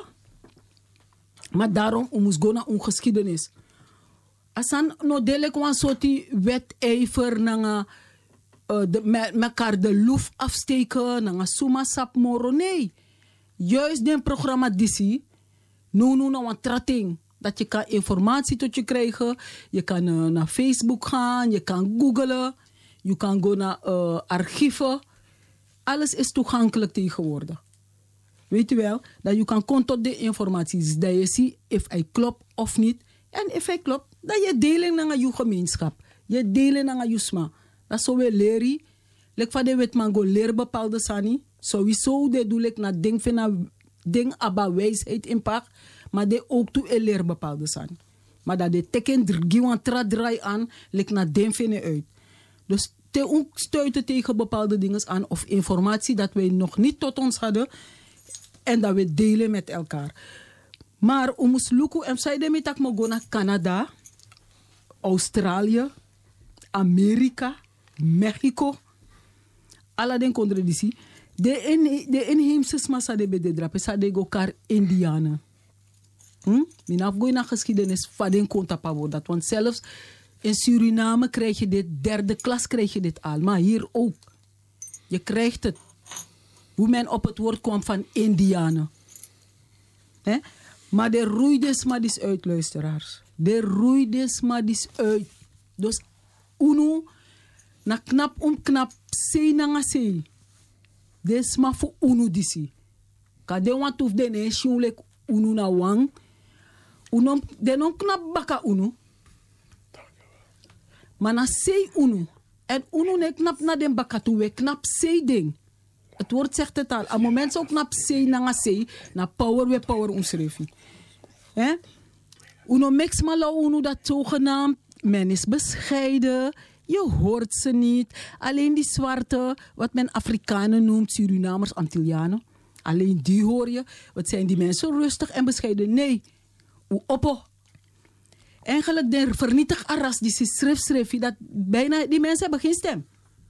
Maar daarom moest go naar ongeschiedenis. Asan no dele kwa soti wetijver nanga uh, de me, mekaar de loef afsteken nanga suma sap moro. Nee. Juist den programma disi no no na een tratting. Dat je kan informatie tot je krijgen. Je kan uh, naar Facebook gaan. Je kan googlen. Je kan go naar uh, archieven. Alles is toegankelijk tegenwoordig. Weet je wel? Dat je kan komen tot de informatie. Dat je ziet of hij klopt of niet. En of hij klopt, dat je delen naar je gemeenschap. Je delen naar je sma. Dat is zo weer leren. Lek van de wet man go leren bepaalde sani. Sowieso de doe ik naar ding van ding abba wijsheid impact. Maar de ook toe leren bepaalde sani. Maar dat de teken drgiwan tra draai aan. Lek naar ding van uit. Dus te ook stuiten tegen bepaalde dingen aan. Of informatie dat wij nog niet tot ons hadden. En dat we delen met elkaar. Maar we moeten lukken. En zij met dat we gaan naar Canada, Australië, Amerika, Mexico. Alle den contradictie. De in de inheemse massa de bedrapen. Zij de elkaar Indianen. Hm? Mijn afgooi naar geschiedenis van den contapabo. Dat want zelfs in Suriname krijg je dit, derde klas krijg je dit al. Maar hier ook. Je krijgt het. Hoe men op het woord kwam van Indianen. He? Maar de roeides maar dis uit, luisteraars. De roeides maar dis uit. Dus uno, na knap om knap, sei na nga sei. Des maar voor uno disi. Kade want of de ne shunlek uno na wang. Uno, de non knap baka uno. Maar na sei uno. En uno ne knap na den baka toe, we knap sei ding. Het woord zegt het al. Op het moment zo knap sei na nga sei, na power we power omschreven. Hè? Uno mix malo uno dat zogenaamd, men is bescheiden, je hoort ze niet. Alleen die zwarte, wat men Afrikanen noemt, Surinamers, Antillianen. Alleen die hoor je. Wat zijn die mensen rustig en bescheiden? Nee. U oppo. Eigenlijk de vernietig arras, die schrijf schrijf, dat bijna, die mensen hebben geen stem.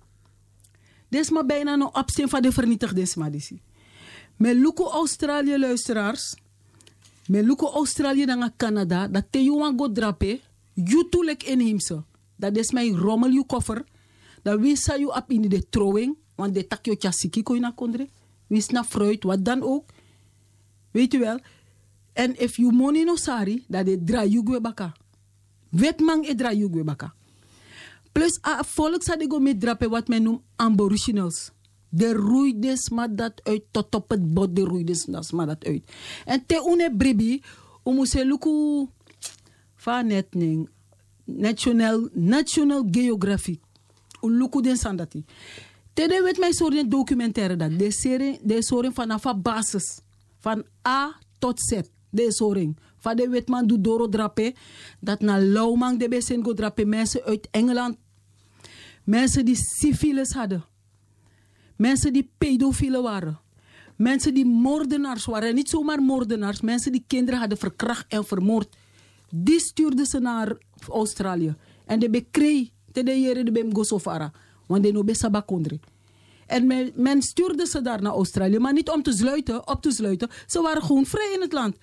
Dit is maar bijna een opstem van de vernietigde smadisi. Met Luko Australië luisteraars. Met Luko Australië naar Canada. Dat te jongen go drape. You to lek inheemse. Dat is mijn rommel je koffer. Dat wist je op in de trouwing. Want de takje tjasiki kon je naar kondre. Wist naar fruit, wat dan ook. Weet je wel. En if you money no sari. Dat de draai je gwe baka. Wet man e draai je gwe baka. Plus, a volk zou ik met drapen wat men noemt aboriginals. De roeides maar dat uit, tot op het bot de roeides maar dat uit. En te une bribi, we moeten lukken van netning, national, national geographic. We lukken den sandati. Te de weet mij soort documentaire dat, de serie, de soort vanaf een basis, van A tot Z, de soort. Van de weet man doet doro drapen, dat na lauwman de besen go drapen mensen uit Engeland. Mensen die syfilis hadden. Mensen die pedofielen waren. Mensen die moordenaars waren. Niet zomaar moordenaars. Mensen die kinderen hadden verkracht en vermoord. Die stuurden ze naar Australië. En de bekreeg. Te de jere de bem gosofara. Want de no besaba kondre. En men, men stuurde ze daar naar Australië. Maar niet om te sluiten. Op te sluiten. Ze waren gewoon vrij in het land.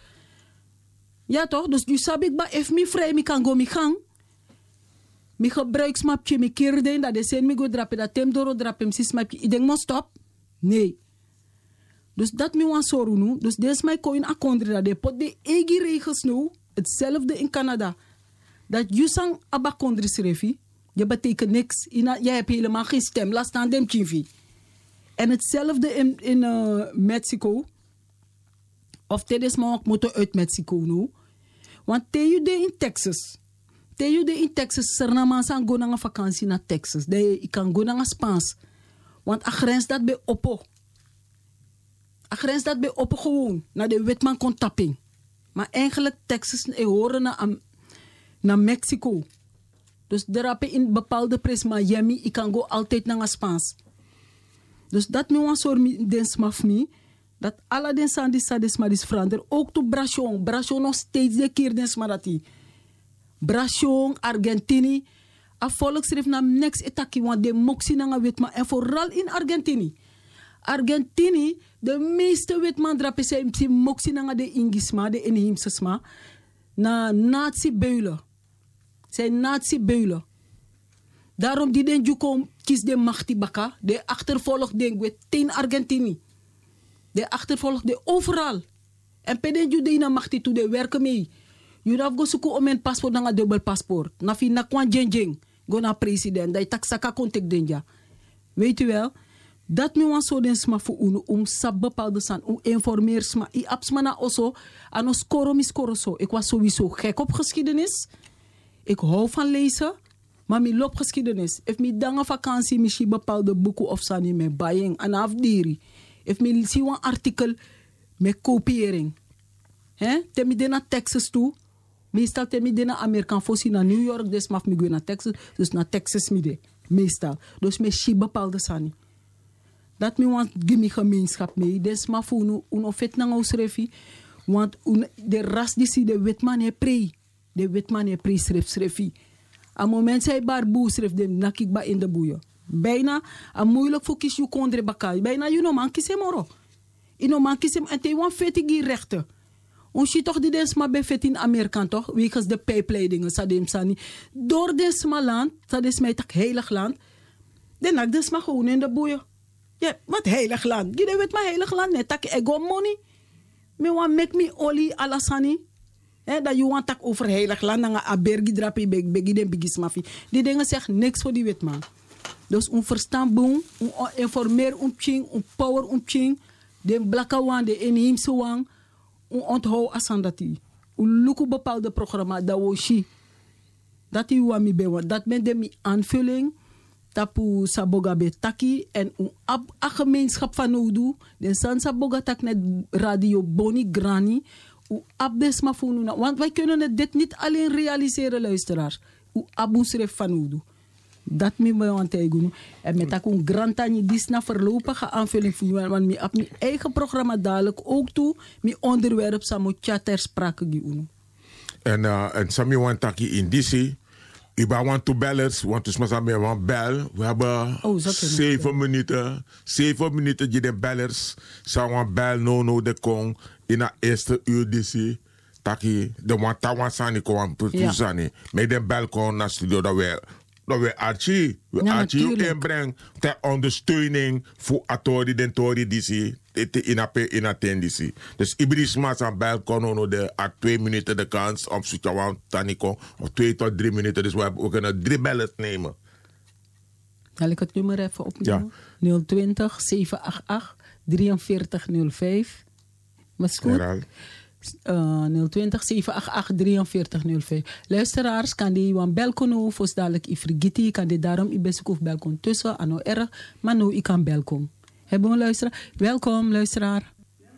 Ja toch? Dus je sabik ba if me vrij me kan go me gang. Mi gebruiksmapje, mi kirden, dat de zijn mi go drapen, dat tem doro drapen, sis mapje. Ik denk, maar stop. Nee. Dus dat mi wan soru nu. Dus des mij koin akondre, dat de pot de egi regels nu, hetzelfde in Canada. Dat je sang abakondre schreef, Je betekent niks. Ina, jij hebt helemaal geen stem. Laat staan dem Chivi. En hetzelfde in, in uh, Mexico. Of tijdens maar ook moeten uit Mexico nu. Want tegen de in Texas. Tegen de in Texas. Sernaman san go naar vakantie naar Texas. Ik kan go naar Spaans. Want a grens dat bij Oppo. A grens dat bij Oppo gewoon. Naar de wetman kon tapping. Maar eigenlijk Texas e horen naar, naar Mexico. Dus daar heb je in bepaalde pres Miami. Ik kan go altijd naar Spaans. Dus dat me een soort dens maf me. Dat alle den san die sades maar is verander. Ook to Brasjon. Brasjon nog steeds de keer dens maar dat die. Brasjon, Argentinië. A volksschrift nam niks etaki. Want de moxie na wetman. En vooral in Argentinië. Argentinië, de meeste wetman drapen zijn si moxie na de ingisma, de inheemsesma. Na nazi-beulen. Zijn nazi-beulen. Daarom die den jukom kies de machti baka. De achtervolg den we ten Argentinië. De achtervolg de overal. En peden ju de na machti toe de werken mee. Je have go zoeken om een paspoort naar een dubbel paspoort. Na fi na kwan jeng jeng. Go naar president. Dat tak saka contact den ja. Weet u wel? Dat me wan so den sma voor unu om sab bepaalde san om informeer sma. I absma na oso ano skoro mi skoro so. Ik was sowieso gek op geschiedenis. Ik hou van lezen. Maar mi loop geschiedenis. If mi danga vakantie misschien bepaalde boeken of sani me buying en afdiri. If mi zie een artikel met kopiëring. Hè? Ten mi de naar Texas toe. Meestal ten mi de naar Amerika. Fossi naar New York. Dus mag mi go naar Texas. Dus naar Texas mi de. Meestal. Dus me zie bepaalde sani. Dat me want gimme gemeenschap mee. Dus maar voor nu uno vet na ausrefi. Want un, de ras die si de wetman he pre. De wetman he pre schreef schrefi. A moment zij barboe schreef dem nakik ba in de boeien. Bijna a moeilijk voor kies je kondre bakal. Bijna je no man kies hem oro. Je no man kies hem en te wan vetigi rechten. On shit toch die des maar bij vet in Amerika toch? Wegens de pijpleidingen sadem sani. Door des maar land, dat is mij tak heilig land. Dan nak des maar gewoon in de boeien. Ja, wat heilig land. Je weet maar heilig land net tak ego money. Me wan make me oli alasani. He, dat je want tak over heilig land na abergi drapi beg begi den bigis mafi. Die dingen zeggen niks voor die wetman. Dus un verstand boom, un informeer un ching, un power un ching, den blakka wan, de inheemse wan, un onthou asandati. Un luku bepaalde programma dat wo shi. Dat die wan mi bewa. Dat men de mi aanvulling. Tapu saboga betaki en un ab a gemeenschap van Odu. Den san saboga tak net radio Boni Grani. U abdesma fununa. Want wij kunnen het dit niet alleen realiseren, luisteraars. U abusref van Odu. Dat me bij want tegen. En met dat een grantanje die na voorlopige aanvulling voor want me op mijn eigen programma dadelijk ook toe. Mijn onderwerp samo chatter sprake gi En uh, en Sami want taki in D C. Ik want to bellers, want dus maar me want bel. We hebben oh, zeven minuten, zeven minuten die de bellers zou want bel no no de kong in de eerste uur D C. Taki de want tawan sani kon aan sani. Met de bel kon naar studio dat we dat we Archie, we ja, Archie inbrengen ter ondersteuning voor Atori den Tori D C. In een in een D C. Dus Ibris Maas aan bel kon ono de a twee minuten de kans om Suchawan Taniko of twee tot drie minuten. Dus we, we kunnen drie bellen nemen. Zal ik het nummer even opnemen? Ja. nul twintig, zeven acht acht, drieënveertig nul vijf. Was goed? Uh, nul twintig, zeven acht acht, drieënveertig nul vijf. Luisteraars, kan die wan belkono, voor dadelijk i frigiti, kan die daarom i best of belkon tussen, ano erg, maar nu i kan belkom. Hebben we een luisteraar? Welkom, luisteraar.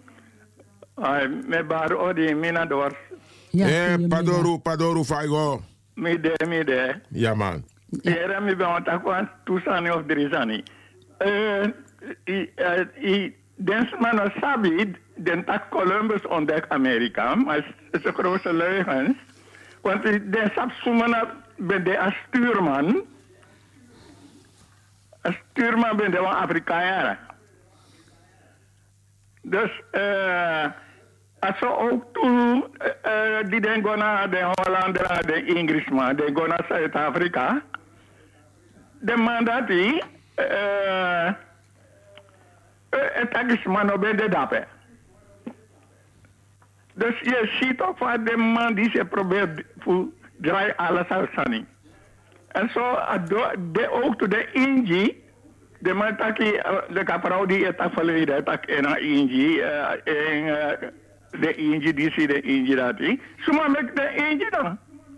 Ai, me bar odi minador. Ja, eh, padoru, padoru, faigo. Mide, mide. Ja, man. Era mi ben want akwan tusani of drizani. Eh, i, i, densman sabi, den tak Columbus ontdekt Amerika, maar het is een grote leugens. Want den sap sumana ben de als stuurman. Als stuurman ben de van Afrikaanse. Dus, uh, als ze ook toen, uh, die den gaan naar de Hollander, de Engelsman, die gaan naar Zuid-Afrika. De man dat die, uh, het is man op de dappen. Dus je ziet ook van de man die ze probeert voor draai alles uit Sunny. En zo, de ook to de Inji, de man taki, de kaparau die het afvallen, tak en a Inji, en de Inji, die zie de Inji dat die. Suma met de Inji dan.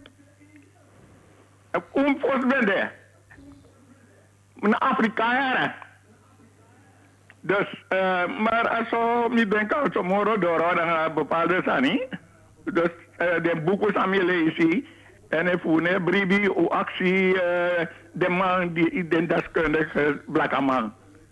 Um post ben de. Een Afrikaan. Dus, uh, maar als je niet denkt aan zo'n moro door, dan bepaalde sani. Dus, uh, de boeken zijn je lezen. En if we bribi o actie uh, de man die den deskundige blakke man.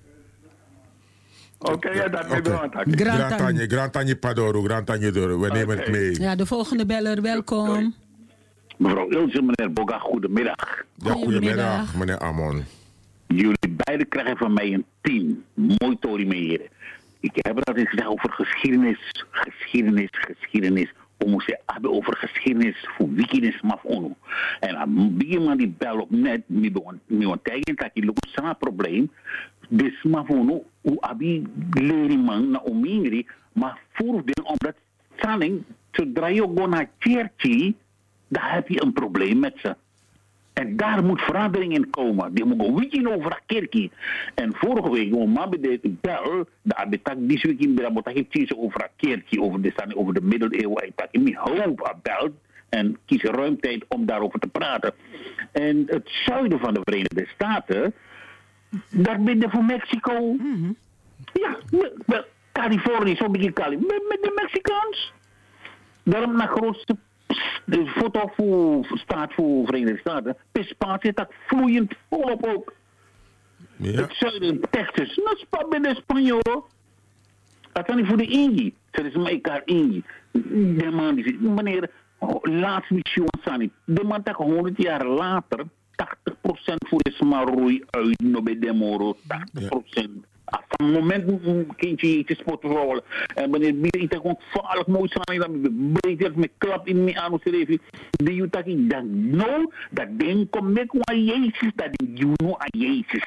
Oké, okay, ja, dat is het. Grantanje, Grantanje Padoro, Grantanje Doro, we nemen het mee. Ja, de volgende beller, welkom. Mevrouw Ilse, meneer Boga, goedemiddag. Ja, goedemiddag, meneer Amon. Jullie beiden krijgen van mij een tien. Mooi tori mee. Ik heb het altijd gezegd over geschiedenis, geschiedenis, geschiedenis. We moeten hebben over geschiedenis voor wikinis maf ono. En aan wie man die bel op net, mi want tegen dat je loopt zo'n probleem. Dus maf ono, hoe abi leren man na omingri, maar voor de omdat sanning, zodra je gewoon naar kerkie, dan heb je een probleem met ze. En daar moet verandering in komen. Die moet gewoon weten over de kerkie. En vorige week, toen ik de bel, dat ik deze week in de heeft over de kerkie, over de, over de middeleeuwen. Ik heb me hoop bel en kies ruim tijd om daarover te praten. En het zuiden van de Verenigde Staten, daar binnen voor Mexico. Mm-hmm. Ja, wel, Californië, zo'n beetje Californië, met, met de Mexicaans. Daarom naar grootste. De foto voor, staat voor Verenigde Staten. Pispaat zit dat vloeiend volop ook. Ja. Het zuiden, Texas. Dat is pas bij de Spanjolen. Dat is niet voor de Ingi. Dat is elkaar Ingi. De man die zegt, meneer, laatst mission Sani. De man dat honderd jaar later, tachtig procent voor de smarroei uit Nobe de Moro. tachtig procent. Ja. Van het moment moet een kindje je spot rollen. En wanneer bieden ik gewoon gevaarlijk mooi zijn, dan breekt het met klap in mijn aan leven. Die je dat ik dan nou, dat ding komt met aan Jezus, dat je nou aan Jezus.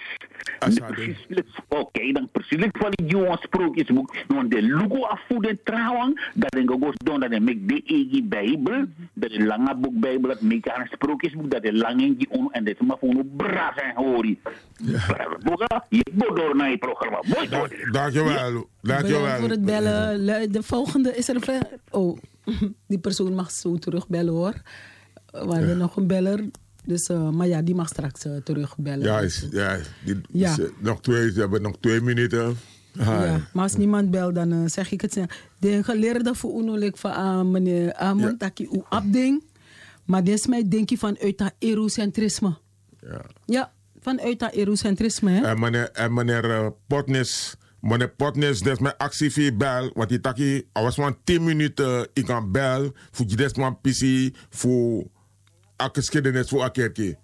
Oké, okay, dan precies van die jonge sprookjesboek. Want de logo afvoeden trouwen, dat denk ik ook doen, dat ik de eigen Bijbel, dat is lange boek Bijbel, dat ik aan een sprookjesboek, dat is lang in die on, en dat is maar voor een braaf en horie. Boga, je moet door naar je programma. Da- dankjewel. Dankjewel. Voor het bellen. De volgende is er een ver... Oh, die persoon mag zo terugbellen hoor. We hebben ja. nog een beller. Dus, uh, maar ja, die mag straks uh, terugbellen. Ja, is, ja, die, ja. Is, uh, nog twee, we hebben nog twee minuten. Ja, maar als niemand belt, dan uh, zeg ik het snel. De geleerde voor unolik van uh, meneer Amon, dat je u abding. Maar dit is mij denk je vanuit dat eurocentrisme. Ja. Ja. Vanuit dat eurocentrisme, hè? En meneer, en meneer uh, Potnis, meneer Potnis, dat is mijn actie via bel. Want die taki, als was maar tien minuten, ik kan bel. Voor je des man pissie, voor a geschiedenis, voor a kerkie.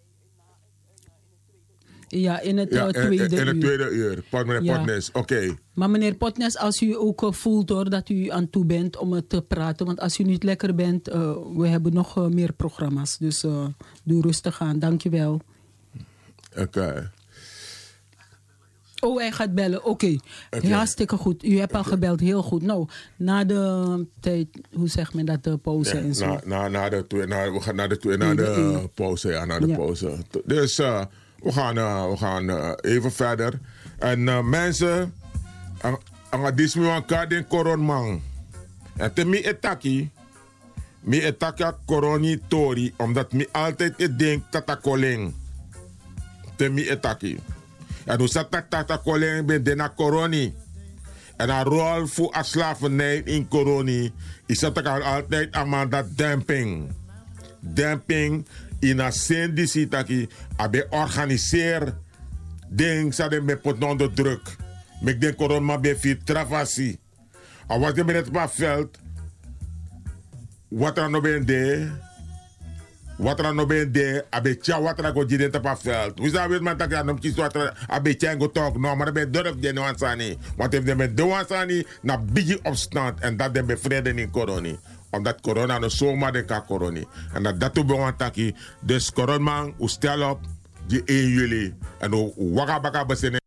Ja, in het ja, uh, tweede uur. In het tweede uur, Pot, meneer ja. Potnis, oké. Okay. Maar meneer Potnis, als u ook uh, voelt hoor, dat u aan toe bent om uh, te praten. Want als u niet lekker bent, uh, we hebben nog uh, meer programma's. Dus uh, doe rustig aan, dankjewel. Oké. Okay. Oh, hij gaat bellen. Oké. Okay. Okay. Hartstikke goed. U hebt al okay. gebeld. Heel goed. Nou, na de tijd, hoe zegt men dat, de pauze ja, en zo? Na, na, na de, na, we gaan naar de, naar de uh, pauze. Ja, naar de ja. pauze. Dus uh, we gaan, uh, we gaan uh, even verder. En uh, mensen, aan dit moment kan je coronman. En te mi etaki, mi etaki coroni tori, omdat mi altijd denk dat dat koling. Te mi etaki. En hoe zat dat dat koling bij de coroni. En een rol voor a slavernij in coroni is dat altijd aan dat dumping. Dumping in een zin die ziet dat je abe organiseer ding zouden met pot onder druk. Met de corona bij vier travasie. En wat je met het pa veld, wat er nog ben de, wat er nog ben de, abe tja wat er go jident op veld. Hoe zou je met dat aan hem kies wat er abe tja go talk no, maar ben durf je nou aan want if de met de aan na bigi opstand en dat de bevreding in corona. Omdat corona no zomaar de ka corona. En dat dat toe begon taki. Dus corona, u stel op die één juli en u waka baka besene.